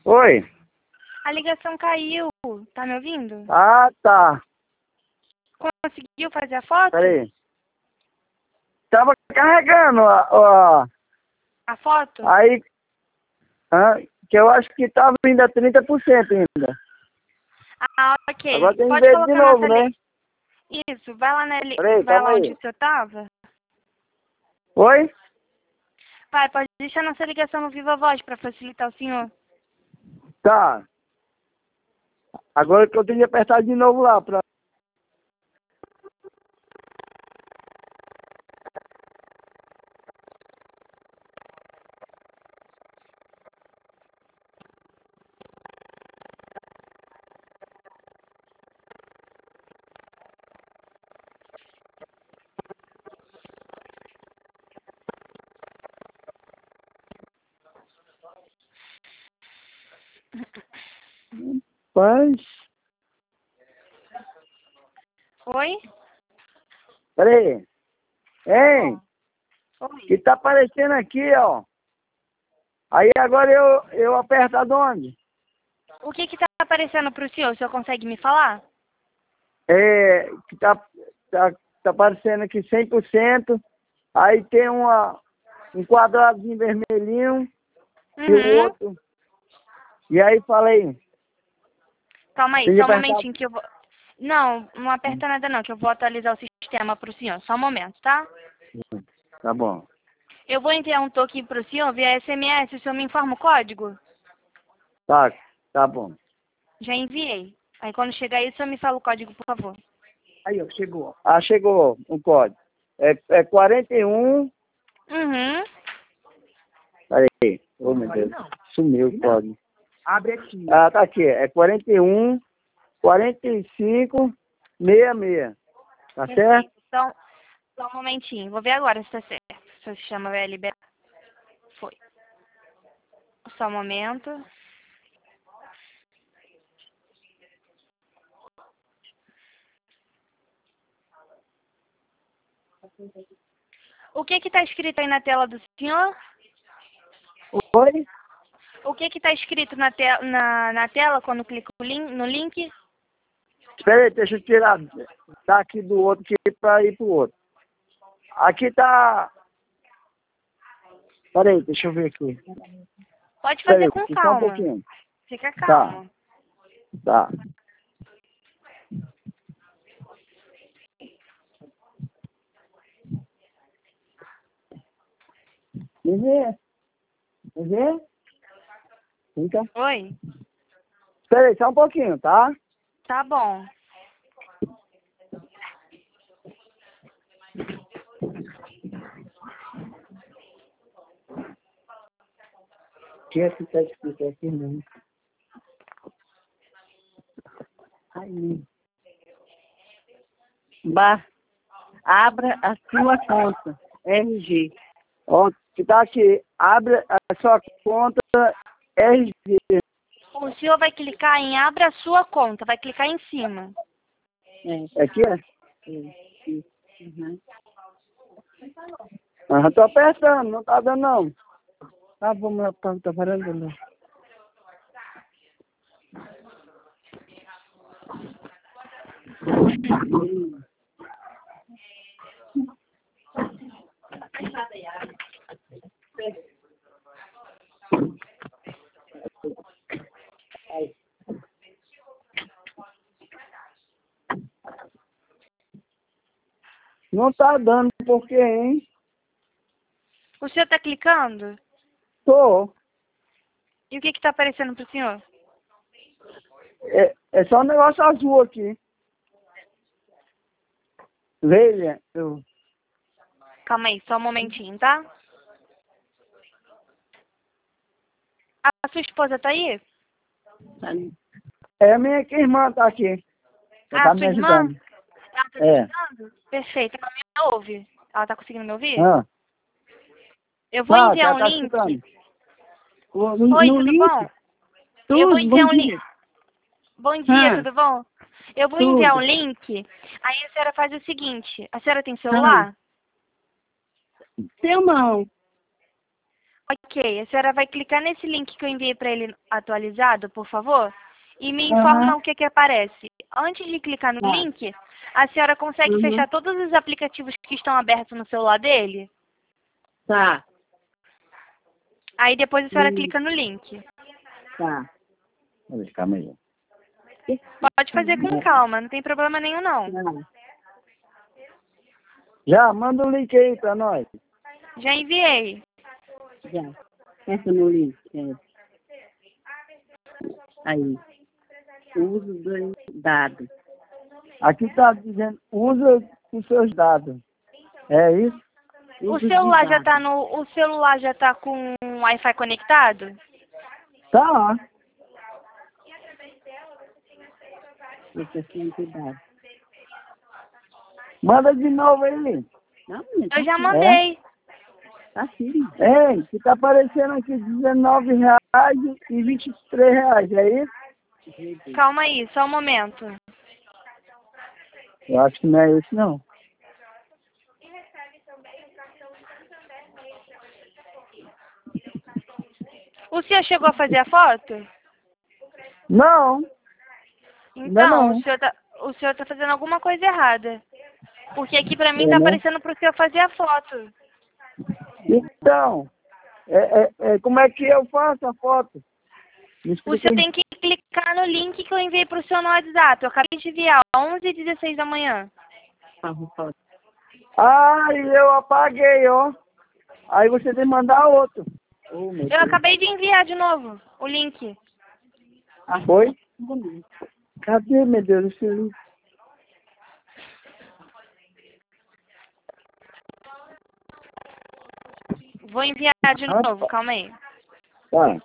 Oi? A ligação caiu. Tá me ouvindo? Ah, tá. Conseguiu fazer a foto? Peraí. Tava carregando, A foto? aí, que eu acho que tava ainda 30% ainda. Ah, ok. Agora tem que Pode ver de colocar novo, nessa né? Isso, vai lá Peraí, vai calma lá onde aí. o senhor tava. Oi? Vai, pode deixar nossa ligação no Viva Voz para facilitar o senhor. Tá. Agora que eu tenho que apertar de novo lá pra... Mas... Oi? Peraí. Hein? Oi. Que tá aparecendo aqui, ó. Aí agora eu aperto aonde? O que tá aparecendo pro senhor? O senhor consegue me falar? Que tá aparecendo aqui 100%. Aí tem um quadradinho vermelhinho e o Uhum. outro. E aí falei, Calma aí, tem que só um apertar. momentinho que eu vou... Não, não aperta nada não, que eu vou atualizar o sistema pro senhor. Só um momento, tá? Tá bom. Eu vou enviar um toque pro senhor via SMS, o senhor me informa o código? Tá bom. Já enviei. Aí quando chegar aí, o senhor me fala o código, por favor. Aí, ó, chegou. Ah, chegou o código. É 41. Uhum. Peraí. Oh, meu Deus. Sumiu o código. Abre aqui. Ah, tá aqui. É 41, 45, 66. Tá certo? Perfeito. Então, só um momentinho. Vou ver agora se tá certo. Se o sistema vai liberar. Foi. Só um momento. O que tá escrito aí na tela do senhor? Oi? O que tá escrito na tela quando clico no link? Espera aí, deixa eu tirar daqui do outro aqui pra ir pro outro. Aqui tá... Peraí, deixa eu ver aqui. Pode fazer Peraí, com só um calma. pouquinho. Fica Tá, calmo. tá. Quer ver? Fica. Oi? Espera aí, só um pouquinho, tá? Tá bom. Que é que tá escrito aqui mesmo? Aí. Abra a sua conta, RG. Ó, que tá aqui. Abre a sua conta RG. O senhor vai clicar em Abra a sua conta. Vai clicar em cima. Aqui é? Uhum. Tô apertando, não tá dando não. Tá bom, tá parando, não. Não tá dando por quê, hein? O senhor tá clicando? Tô. E o que tá aparecendo pro senhor? É só um negócio azul aqui. Veja, Calma aí, só um momentinho, tá? A sua esposa tá aí? é a minha irmã tá aqui. Ela Ah, tá a me sua irmã? ajudando. Ela tá te É. ajudando? Perfeito. Ela me ouve. Ela tá conseguindo me ouvir? Ah, Eu vou enviar ela um tá link. escutando. Oi, No tudo link, bom? Eu vou tudo, bom enviar um link. dia. Bom dia, tudo bom? Eu vou enviar um Tudo. link. Aí a senhora faz o seguinte. A senhora tem Ah, celular? seu não. Ok, a senhora vai clicar nesse link que eu enviei para ele atualizado, por favor, e me informa o que que aparece. Antes de clicar no link, a senhora consegue fechar todos os aplicativos que estão abertos no celular dele? Tá. Aí depois a senhora clica no link. Tá. Calma aí. Pode fazer com calma, não tem problema nenhum não. Já, manda o link aí pra nós. Já enviei. Já. Essa no link. Aí. Uso dos dados. Aqui tá dizendo, usa os seus dados. É isso? O celular já tá com o Wi-Fi conectado? Tá. Esse aqui é cuidado. Manda de novo aí. Não, Eu já mandei. tá aqui. Ei, que tá aparecendo aqui R$19 e R$23, é isso? Calma aí, só um momento. Eu acho que não é isso, não. O senhor chegou a fazer a foto? Não. Então, Não. o senhor tá fazendo alguma coisa errada. Porque aqui pra mim É, tá né? aparecendo pro senhor fazer a foto. Então, como é que eu faço a foto? Me O explica senhor aí. tem que clicar no link que eu enviei pro senhor no WhatsApp. Eu acabei de enviar, 11h16 da manhã. Ah, e eu apaguei, ó. Aí você tem que mandar outro. Oh, meu Eu Deus. acabei de enviar de novo o link. Foi? Cadê, meu Deus, esse link? Vou enviar de novo, calma aí. Tá.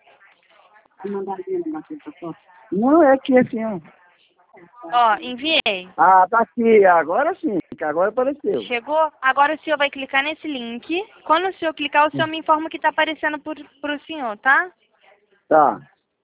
Não, é aqui assim, ó. Ó, enviei. Ah, tá aqui. Agora sim, que agora apareceu. Chegou? Agora o senhor vai clicar nesse link. Quando o senhor clicar, o senhor me informa o que tá aparecendo pro senhor, tá? Tá.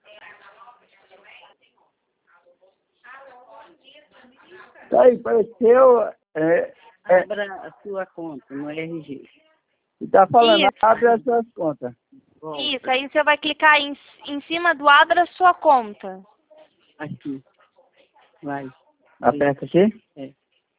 Tá aí, apareceu. Abra a sua conta no RG. E tá falando, Isso. abre as suas contas. Isso, aí o senhor vai clicar em cima do Abra Sua Conta. Aqui. Vai. Aperta aqui. É.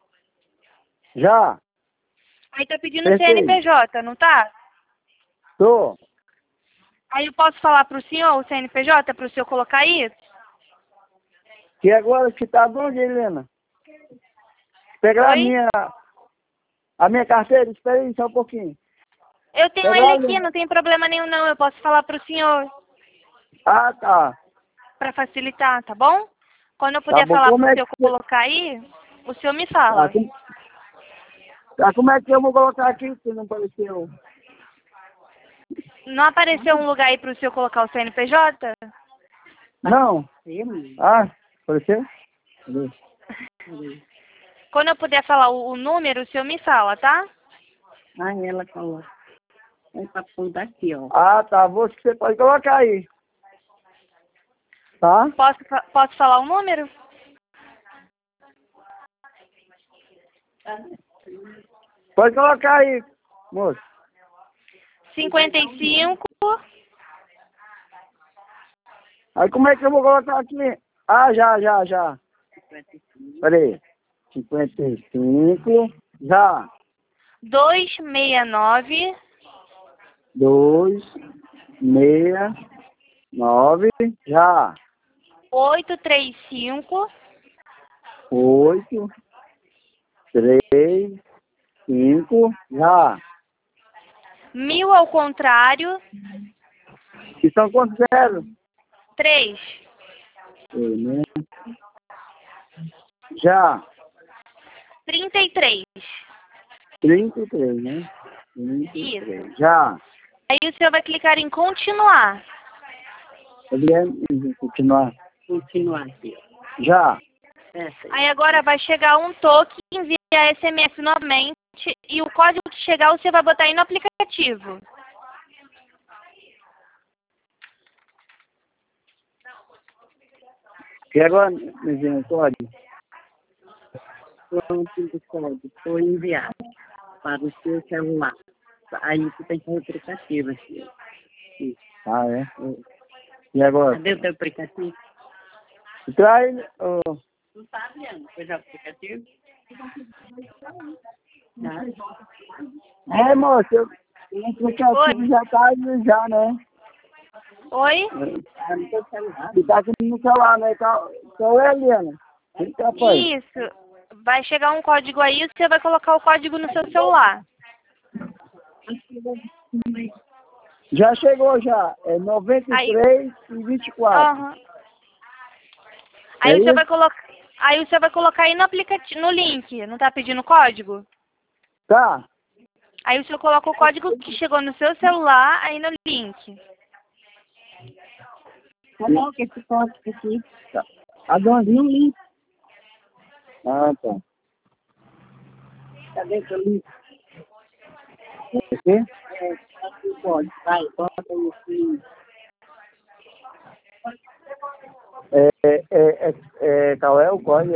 Já. Aí tá pedindo Apertei. CNPJ, não tá? Tô. Aí eu posso falar pro senhor o CNPJ pro senhor colocar isso? Que agora que tá de onde, Helena? Pegar Oi? a minha carteira, espera aí só um pouquinho. Eu tenho Pegar ele aqui, não tem problema nenhum não. Eu posso falar pro senhor Ah, tá. pra facilitar, tá bom? Quando eu puder bom. falar Como pro é senhor que- colocar aí, o senhor me fala. Como é que eu vou colocar aqui se não apareceu? Não apareceu um lugar aí pro senhor colocar o CNPJ? Não. Ah, apareceu? Cadê? Quando eu puder falar o número, o senhor me fala, tá? Ah, ela coloca. É pra pôr daqui, ó. Ah, tá. Você pode colocar aí. Tá? Posso falar o número? Pode colocar aí, moço. 55. Aí como é que eu vou colocar aqui? Ah, já. Peraí. 55. Já. 269 269. Já. 835 835. Já. 1000 ao contrário, E são quantos zeros? 3. Né? Já. 33. 33, né? 33. Já. Aí o senhor vai clicar em continuar. Continuar. Continuar aqui. Já. Aí agora vai chegar um toque, enviar SMS novamente e o código que chegar você vai botar aí no aplicativo. E agora, me código? Pronto do código. Foi enviado para o seu celular. Aí tu tem que ter o aplicativo, assim. Ah, é? E agora? Cadê o teu aplicativo? Traz... Oh. Não tá vendo? Foi o aplicativo? Tá. É, moça, o aplicativo já tá aí já, né? Oi? E tá aqui no celular, né? Qual é, Eliana? Eita, pai. Isso. Vai chegar um código aí, você vai colocar o código no seu celular. Já chegou já. É 93 e 24. Aham. Aí É você isso? vai colocar. Aí você vai colocar aí no aplicativo, no link. Não tá pedindo código? Tá. Aí você coloca o código que chegou no seu celular aí no link. Coloca esse código aqui. Tá. Aonde? No link. Ah, tá. Cadê o link? Aqui? Aqui pode. Vai, bota aí assim. Qual é o código?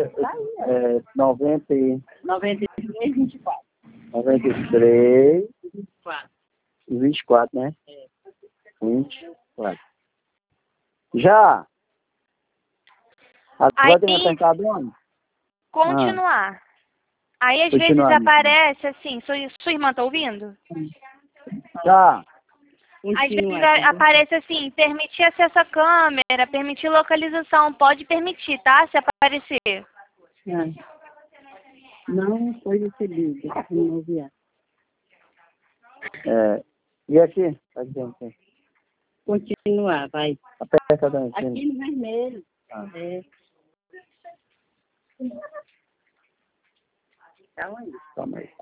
93, 24. 93 24. e 24, né? É. 24. Já! Agora tem que apertar onde? Continuar. Aí às vezes Continuar. aparece assim, sua irmã tá ouvindo? Tá. Às vezes aparece assim, permitir acesso à câmera, permitir localização. Pode permitir, tá? Se aparecer. Não foi recebido. Não enviar. E aqui? Aqui. Continuar, vai. Aperta também. Aqui no vermelho. É. Calma aí. Calma aí.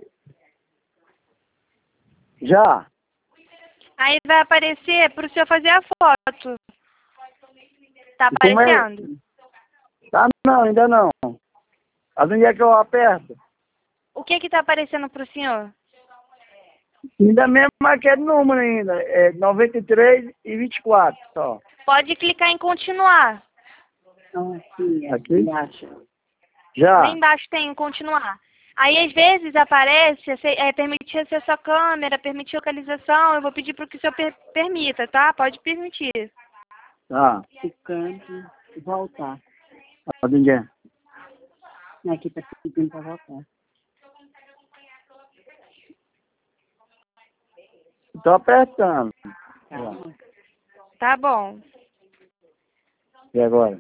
Já! Aí vai aparecer para o senhor fazer a foto. Tá Como é? aparecendo? Tá, não, ainda não. Onde é que eu aperto? O que tá aparecendo para o senhor? Ainda mesmo aquele número ainda. É 93 e 24 só. Pode clicar em continuar. Então, aqui. Aqui? Embaixo. Já. Lá embaixo tem continuar. Aí às vezes aparece, permitir acesso à câmera, permitir localização. Eu vou pedir para que o senhor permita, tá? Pode permitir. Tá. Ficando e voltar. Onde é? Aqui tá pedindo para voltar. Tô apertando. Calma. Tá bom. E agora?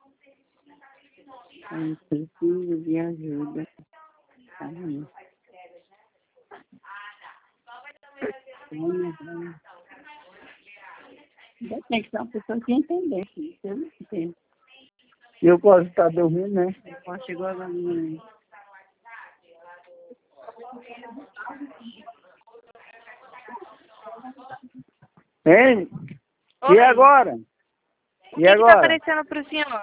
Eu preciso de ajuda. Calma. Tem que ser uma pessoa que entender. Eu não entendo. E eu posso estar dormindo, né? Chegou agora. Hein? E Oi. agora? O que tá aparecendo para o senhor?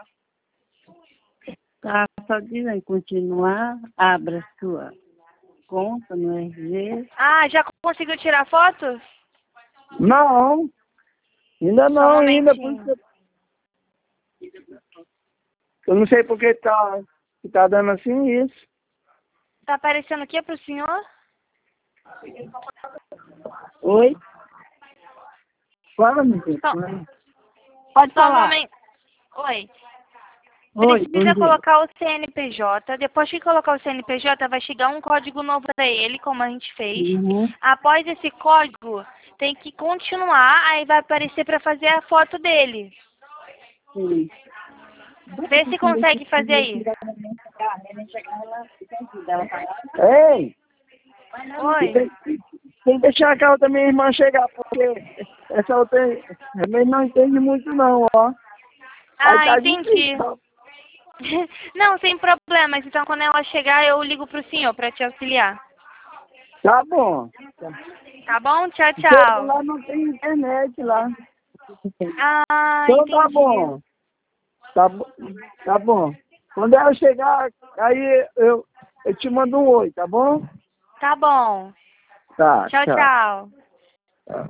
Tá só dizendo continuar, abra sua conta no RG. Ah, já conseguiu tirar foto? Não. Ainda Só um não, ainda. momentinho. Eu não sei porque tá dando assim isso. Tá aparecendo o que para o senhor? Oi? Fala, meu filho. Só- Pode Só um falar. momento. Oi. Oi, Precisa colocar o CNPJ. Depois que colocar o CNPJ, vai chegar um código novo para ele, como a gente fez. Uhum. Após esse código, tem que continuar, aí vai aparecer para fazer a foto dele. Sim. Vê se consegue fazer aí. Ei! Oi. Tem que deixar aquela outra minha irmã chegar, porque essa outra também não entende muito não, ó. Aí Ah, tá entendi. difícil. Não, sem problemas. Então, quando ela chegar, eu ligo pro senhor para te auxiliar. Tá bom. Tá bom? Tchau, Porque tchau. lá não tem internet lá. Ah, Então entendi. tá bom. Tá bom. Quando ela chegar, aí eu te mando um oi, tá bom? Tá bom. Tá, Tchau, tchau.